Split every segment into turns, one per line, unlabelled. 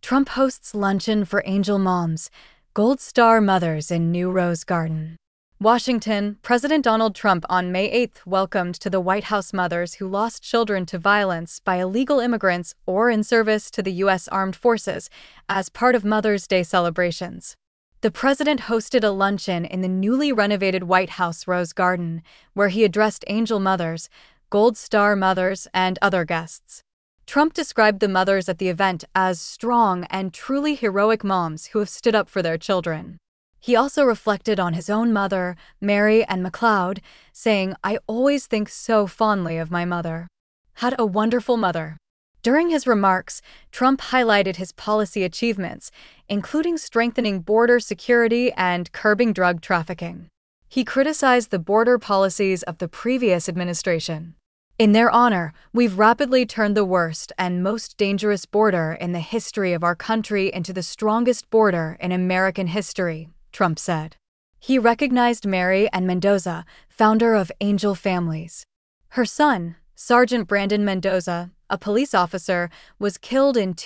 Trump hosts luncheon for Angel Moms, Gold Star Mothers in New Rose Garden. Washington, President Donald Trump on May 8 welcomed to the White House mothers who lost children to violence by illegal immigrants or in service to the U.S. Armed Forces as part of Mother's Day celebrations. The president hosted a luncheon in the newly renovated White House Rose Garden, where he addressed Angel Mothers, Gold Star Mothers, and other guests. Trump described the mothers at the event as strong and truly heroic moms who have stood up for their children. He also reflected on his own mother, Mary Ann McLeod, saying, "I always think so fondly of my mother. Had a wonderful mother." During his remarks, Trump highlighted his policy achievements, including strengthening border security and curbing drug trafficking. He criticized the border policies of the previous administration. "In their honor, we've rapidly turned the worst and most dangerous border in the history of our country into the strongest border in American history," Trump said. He recognized Mary Ann Mendoza, founder of Angel Families. Her son, Sergeant Brandon Mendoza, a police officer, was killed in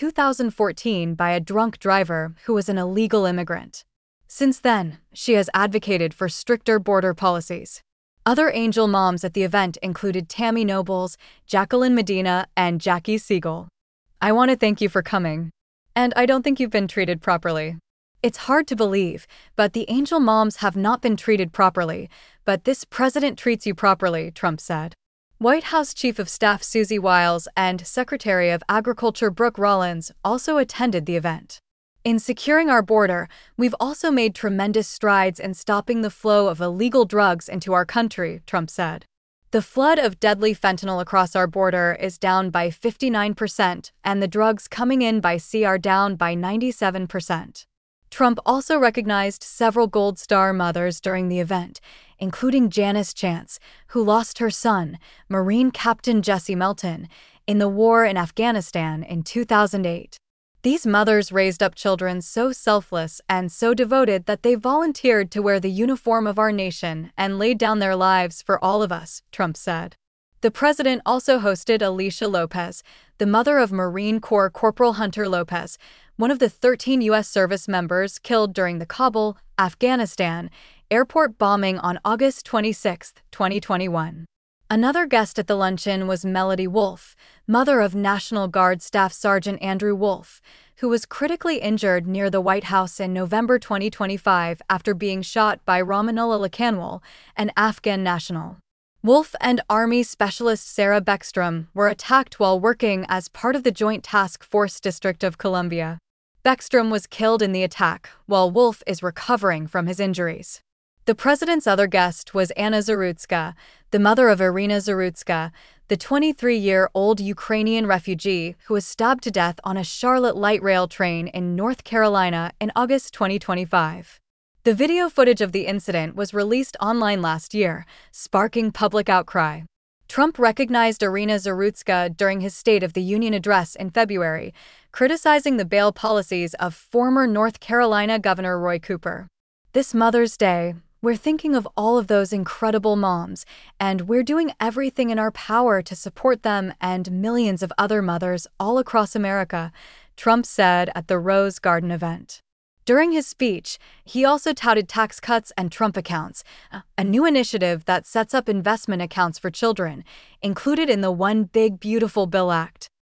2014 by a drunk driver who was an illegal immigrant. Since then, she has advocated for stricter border policies. Other Angel moms at the event included Tammy Nobles, Jacqueline Medina, and Jackie Siegel. "I want to thank you for coming. And I don't think you've been treated properly. It's hard to believe, but the Angel moms have not been treated properly, but this president treats you properly," Trump said. White House Chief of Staff Susie Wiles and Secretary of Agriculture Brooke Rollins also attended the event. "In securing our border, we've also made tremendous strides in stopping the flow of illegal drugs into our country," Trump said. "The flood of deadly fentanyl across our border is down by 59%, and the drugs coming in by sea are down by 97%. Trump also recognized several Gold Star mothers during the event, including Janice Chance, who lost her son, Marine Captain Jesse Melton, in the war in Afghanistan in 2008. These mothers raised up children so selfless and so devoted that they volunteered to wear the uniform of our nation and laid down their lives for all of us," Trump said. The president also hosted Alicia Lopez, the mother of Marine Corps Corporal Hunter Lopez, one of the 13 U.S. service members killed during the Kabul, Afghanistan, airport bombing on August 26, 2021. Another guest at the luncheon was Melody Wolf, mother of National Guard Staff Sergeant Andrew Wolf, who was critically injured near the White House in November 2025 after being shot by Ramanullah Lakanwal, an Afghan national. Wolf and Army Specialist Sarah Beckstrom were attacked while working as part of the Joint Task Force District of Columbia. Beckstrom was killed in the attack, while Wolf is recovering from his injuries. The president's other guest was Anna Zarutska, the mother of Irina Zarutska, the 23-year-old Ukrainian refugee who was stabbed to death on a Charlotte light rail train in North Carolina in August 2025. The video footage of the incident was released online last year, sparking public outcry. Trump recognized Irina Zarutska during his State of the Union address in February, criticizing the bail policies of former North Carolina Governor Roy Cooper. "This Mother's Day, we're thinking of all of those incredible moms, and we're doing everything in our power to support them and millions of other mothers all across America," Trump said at the Rose Garden event. During his speech, he also touted tax cuts and Trump accounts, a new initiative that sets up investment accounts for children, included in the One Big Beautiful Bill Act.